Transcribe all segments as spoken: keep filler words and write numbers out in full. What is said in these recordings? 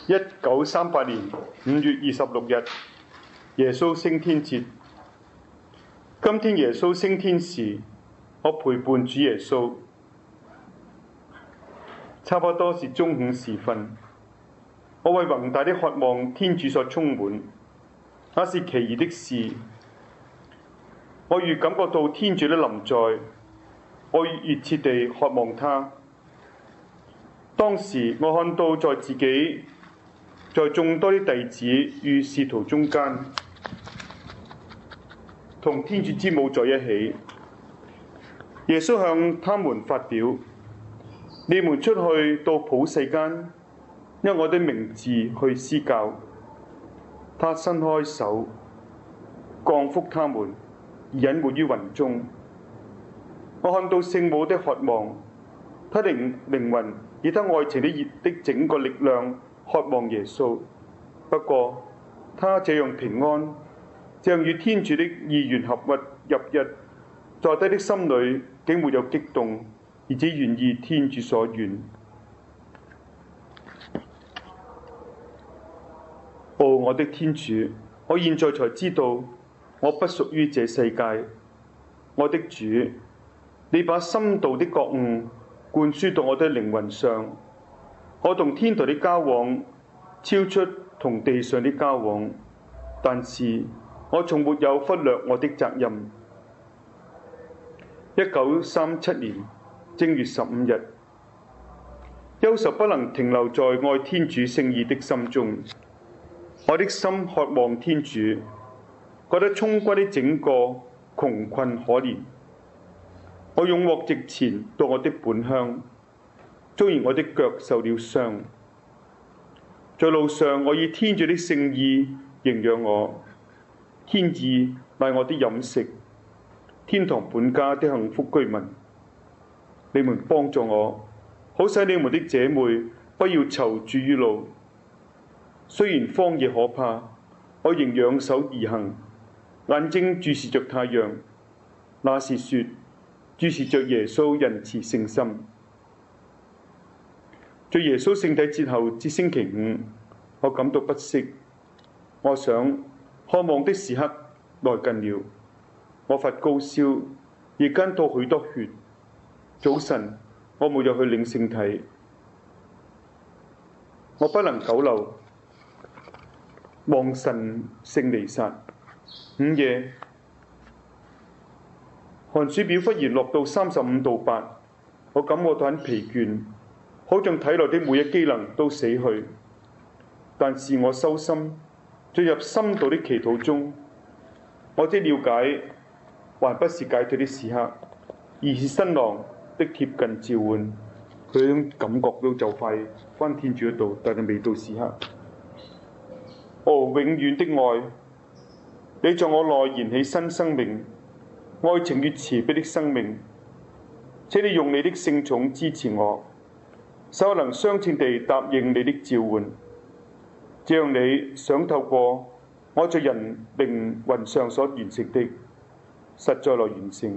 一九三八年五月二十六日，耶穌升天節。今天耶穌升天時，我陪伴主耶穌，差不多是中午時分。我為宏大的渴望天主所充滿，那是奇異的事。我越感覺到天主的臨在，我越熱切地渴望他。當時我看到在自己在眾多的弟子與使徒中間，同天主之母在一起。耶穌向他們發表：你們出去到普世間，因我的名字去施教。他伸開手，降福他們，而隱沒於雲中。我看到聖母的渴望，他的靈魂以他愛情的熱的整個力量渴望耶穌。不過他這樣平安，這樣與天主的意願合一入一，在他的心裏竟沒有激動，而只願意天主所願。哦，我的天主，我現在才知道我不屬於這世界。我的主，你把深度的覺悟灌輸到我的靈魂上。我同天台的交往超出同地上的交往，但是我從沒有忽略我的責任。一九三七年正月十五日，憂愁不能停留在愛天主聖意的心中。我的心渴望天主，覺得充軍的整個窮困可憐。我勇獲直前到我的本鄉，雖然我的腳受了傷。在路上，我以天主的聖意營養我，天意乃我的飲食，天堂本家的幸福居民。你們幫助我，好使你們的姐妹不要囚住於路。雖然荒野可怕，我仍仰首而行，眼睛注視着太陽，那是說注視着耶穌仁慈聖心。在耶穌聖體節後至星期五，我感到不適。我想渴望的時刻來近了。我發高燒，夜間吐許多血。早晨我沒有去領聖體，我不能久留望神聖彌撒。午夜寒暑表忽然落到三十五度八，我感覺到很疲倦，好像體內的每一機能都死去。但是我修心，進入深度的祈禱中，我的了解還不是解脫的時刻，而是新郎的貼近召喚。佢嗰種感覺都就快返天主嗰度，但係未到時刻。哦，永遠的愛，你在我內燃起新生命，愛情與慈悲的生命。請你用你的聖寵支持我，使我能相稱地答應你的召喚，這樣你想透過我在人靈魂上所完成的，實在來完成。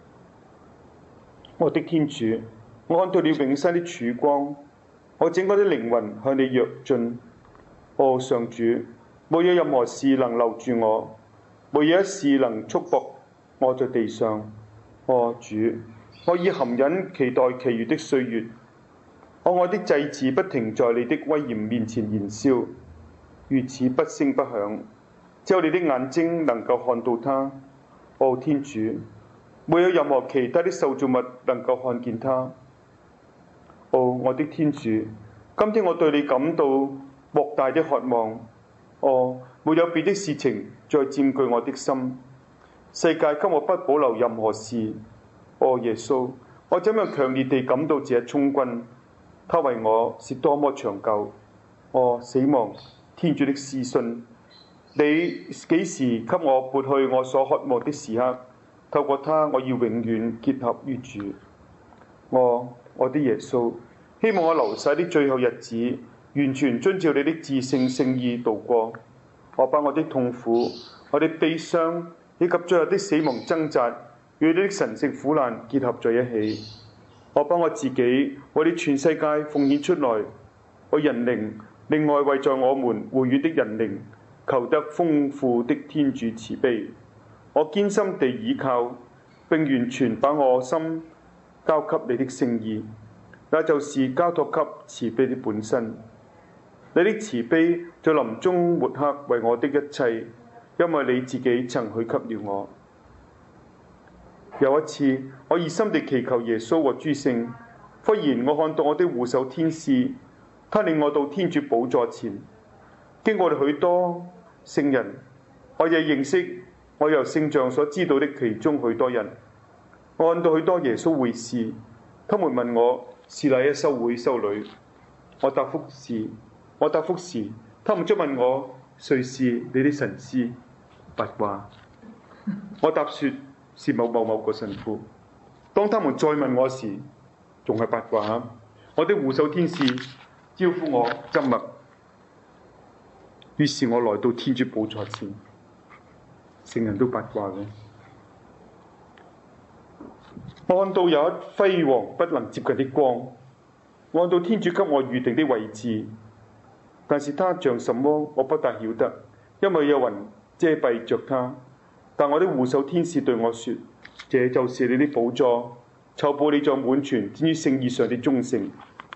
我的天主，我看到了永生的曙光，我整個的靈魂向你躍進。哦，上主，沒有任何事能留住我，沒有一事能束縛我在地上。哦，主，我以含忍期待其餘的歲月。我愛的祭祀不停在你的威嚴面前燃燒，如此不聲不響，只有你的眼睛能夠看到它。哦，天主，沒有任何其他的受造物能夠看見它。哦，我的天主，今天我對你感到莫大的渴望。哦，沒有別的事情再佔據我的心，世界給我不保留任何事。哦，耶穌，我怎樣強烈地感到這充軍，他為我是多麼長久。哦，死亡，天主的私信，你幾時給我撥去我所渴望的時刻？透過他，我要永遠結合於主。我，我的耶穌，希望我流逝的最後日子，完全遵照你的至聖聖意度過。我把我的痛苦、我的悲傷以及最後的死亡掙扎與你的神聖苦難結合在一起。我把我自己為你全世界奉獻出來，我人靈另外，為在我們會院的人靈求得豐富的天主慈悲，我堅心地倚靠並完全把我心交給你的聖意，也就是交託給慈悲的本身。你的慈悲在臨終抹黑為我的一切，因為你自己曾許給了我。有一次，我熱心地祈求耶穌和諸聖，忽然我看到我的護守天使，他領我到天主寶座前，經過了許多聖人，我也認識我由聖像所知道的其中許多人。我看到許多耶穌會士，他們問我是哪一修會修女，我答覆是，我答覆時，他們將問我誰是你的神師？八卦。我答說是某某某個神父。當他們再問我時，仲係八卦。我的護守天使招呼我緘默，於是我來到天主寶座前。聖人都八卦嘅。我看到有一輝煌不能接近的光，我看到天主給我預定的位置，但是他像什麼我不大曉得，因為有雲遮蔽着他。但我的護守天使對我說：這就是你的寶座，酬報你在滿全天主聖意上的忠誠。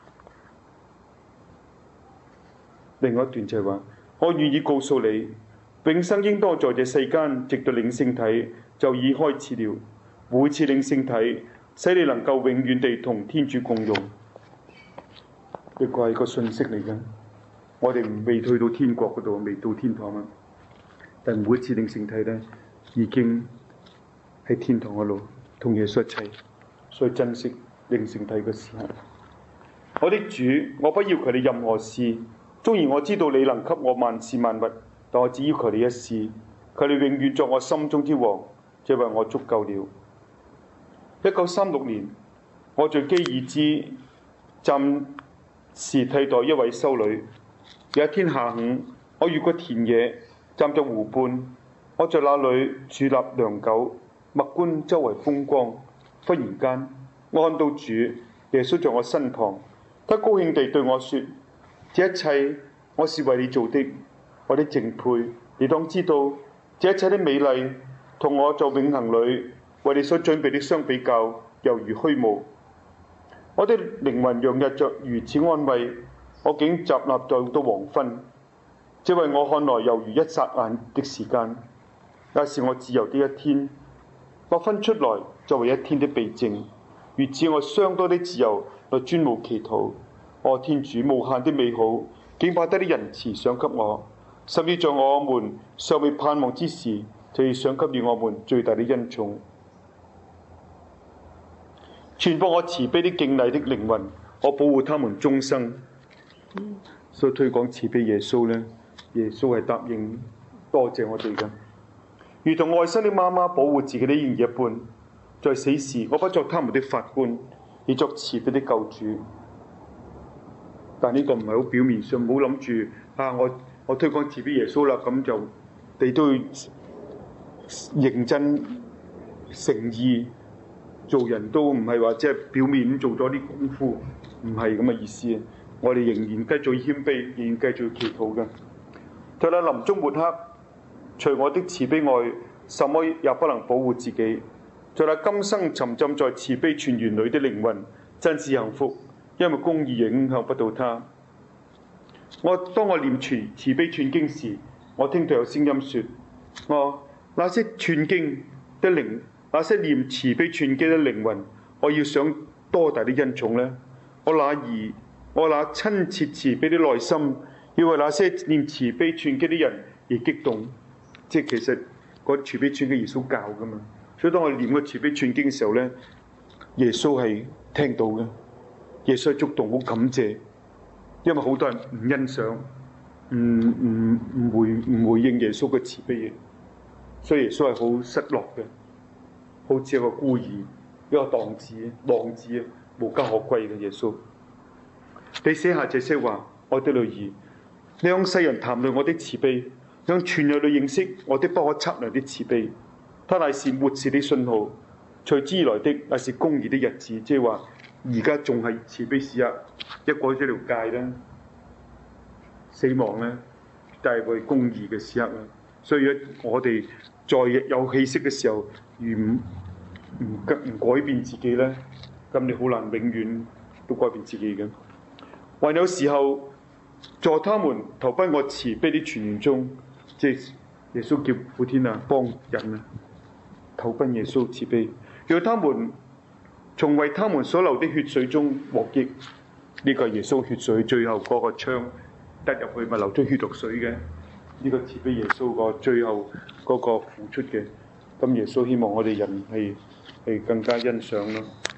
另外一段就係話：我願意告訴你，永生應當在這世間，直到領聖體就已開始了。每次領聖體，使你能夠永遠地同天主共用。呢個係個信息嚟嘅，我哋未去到天國嗰度，未到天堂啊！但每次領聖體咧，已經喺天堂嗰度同耶穌一齊，所以珍惜領聖體嘅時候。我的主，我不要求你任何事，縱然我知道你能給我萬事萬物，但我只要求你一事，求你永遠作我心中之王，這為我足夠了。一九三六年，我在基爾茲暫時替代一位修女。有一天下午，我越過田野，站在湖畔，我在那裏佇立良久，默觀周圍風光。忽然間，我看到主耶穌在我身旁，他高興地對我說：這一切我是為你做的，我的淨配。你當知道，這一切的美麗同我在永恆裏為你所準備的相比較，猶如虛無。我的靈魂洋溢着如此安慰，我竟站立在到黃昏，這為我看來猶如一霎眼的時間，也是我自由的一天。劃分出來作為一天的避靜，如此我相當的自由來專務祈禱。我天主無限的美好，竟把他的仁慈賞給我，甚至在我們尚未盼望之時，就要賞給了我們最大的恩寵。傳播我慈悲的敬禮的靈魂，我保護他們終生。所以推廣慈悲耶穌呢，耶穌係答應多謝我哋嘅，如同愛生的媽媽保護自己的嬰兒一般。在死時，我不作他們的法官，而作慈悲的救主。但呢個唔係好表面上，唔好諗住啊！我我推廣慈悲耶穌啦，咁就你都要認真誠意。做人都唔係話即係表面做咗啲功夫，唔係咁嘅意思。我哋仍然繼續謙卑，仍然繼續祈禱嘅。在那臨終末刻，除我的慈悲外，什麼也不能保護自己。在那今生沉浸在慈悲泉源裏的靈魂，真是幸福，因為公義影響不到他。我當我念全慈悲串經時，我聽到有聲音說：我那些串經的靈。那些念慈悲串經的靈魂，我要想多大的恩寵呢？我那兒，我那親切慈悲的內心，要為那些念慈悲串經的人而激動。即係其實嗰啲慈悲串經耶穌教噶嘛，所以當我念個慈悲串經嘅時候呢，耶穌係聽到嘅，耶穌係觸動，好感謝，因為好多人唔欣賞，唔唔唔回唔回應耶穌嘅慈悲嘅，所以耶穌係好失落嘅。好似一個孤兒，一個蕩子、浪子啊，無家可歸嘅耶穌。你寫下這些話，我的女兒，你向世人談論我的慈悲，讓全人類認識我的不可測量的慈悲。它乃是末世的信號，隨之而來的乃是公義的日子。即係話，而家仲係慈悲時刻，一過咗條界啦， 死亡咧，就係為公義嘅時刻啦。所以我哋在有氣息嘅時候，如唔唔唔改變自己咧，咁你好難永遠都改變自己嘅。還有時候，在他們投奔我慈悲的泉源中，即係耶穌叫普天啊幫人啊投奔耶穌慈悲，讓他們從為他們所流的血水中獲益。呢、這個係耶穌血水最後嗰個槍得入去咪流出血毒水嘅，呢、這個慈悲耶穌個最後嗰個付出嘅。咁耶穌希望我哋人係係更加欣賞咯。